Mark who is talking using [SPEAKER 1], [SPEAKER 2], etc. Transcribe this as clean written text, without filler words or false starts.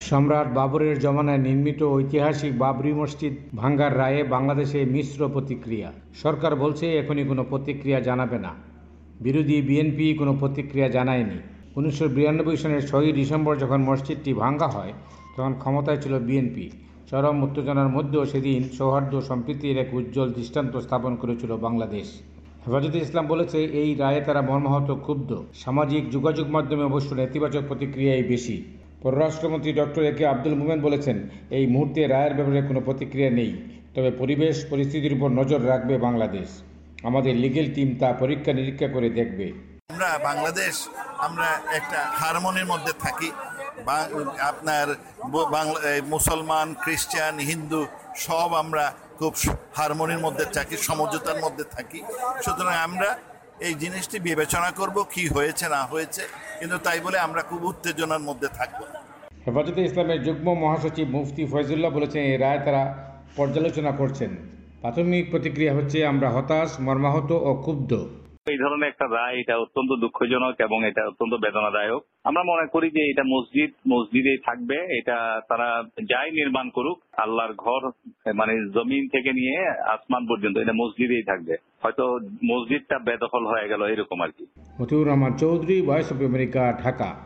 [SPEAKER 1] সম্রাট বাবরের জমানায় নির্মিত ঐতিহাসিক বাবরি মসজিদ ভাঙ্গার রায়ে বাংলাদেশে মিশ্র প্রতিক্রিয়া। সরকার বলছে এখনই কোনো প্রতিক্রিয়া জানাবে না। বিরোধী বিএনপি কোনো প্রতিক্রিয়া জানায়নি। 1992 সনের 6ই ডিসেম্বর যখন মসজিদটি ভাঙ্গা হয় তখন ক্ষমতায় ছিল বিএনপি। চরম উত্তেজনার মধ্যেও সেদিন সৌহার্দ্য সম্প্রীতির এক উজ্জ্বল দৃষ্টান্ত স্থাপন করেছিল বাংলাদেশ। হেফাজতে ইসলাম বলেছে, এই রায়ে তারা মর্মাহত, ক্ষুব্ধ। সামাজিক যোগাযোগ মাধ্যমে অবশ্য নেতিবাচক প্রতিক্রিয়াই বেশি। পররাষ্ট্রমন্ত্রী ডক্টর এ কে আব্দুল মোমেন বলেছেন, এই মুহূর্তে রায়ের ব্যাপারে কোনো প্রতিক্রিয়া নেই, তবে পরিবেশ পরিস্থিতির উপর নজর রাখবে বাংলাদেশ। আমাদের লিগ্যাল টিম তা পরীক্ষা নিরীক্ষা করে দেখবে।
[SPEAKER 2] আমরা একটা হারমোনির মধ্যে থাকি। আপনার মুসলমান, খ্রিস্টান, হিন্দু সব আমরা খুব হারমোনির মধ্যে থাকি, সমঝোতার মধ্যে থাকি। সুতরাং আমরা এই জিনিসটি বিবেচনা করব কি হয়েছে না হয়েছে, কিন্তু তাই বলে আমরা খুব উত্তেজনার মধ্যে থাকব না।
[SPEAKER 1] হেফাজতে ইসলামের যুগ্ম মহাসচিব মুফতি ফয়জুল্লাহ বলেছেন, এই রায় তারা পর্যালোচনা করছেন। প্রাথমিক প্রতিক্রিয়া হচ্ছে, আমরা হতাশ, মর্মাহত ও ক্ষুব্ধ।
[SPEAKER 3] এই ধরনের একটা রায়, এটা অত্যন্ত দুঃখজনক এবং এটা অত্যন্ত বেদনাদায়ক। আমরা মনে করি যে এটা মসজিদেই থাকবে। এটা তারা যাই নির্মাণ করুক, আল্লাহর ঘর মানে জমিন থেকে নিয়ে আসমান পর্যন্ত এটা মসজিদেই থাকবে। হয়তো মসজিদটা বেদখল হয়ে গেল এরকম আর কি।
[SPEAKER 1] Motiur Rahman Chowdhury, Voice of America, Dhaka.